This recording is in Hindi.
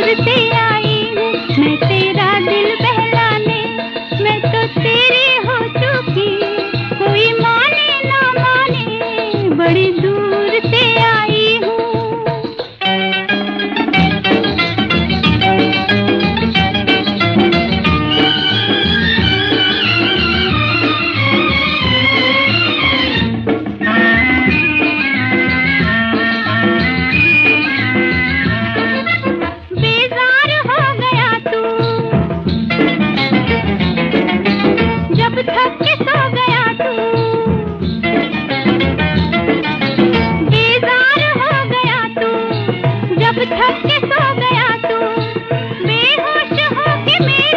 दूर से आई हूँ मैं तेरा दिल बहलाने। मैं तो तेरी हो चुकी, कोई माने ना माने, बड़ी दूर से आई हूँ। बेजार हो गया तू जब थक के सो गया तू। बेजार हो गया तू जब थक के सो गया तू। बेहोश हो के मेरे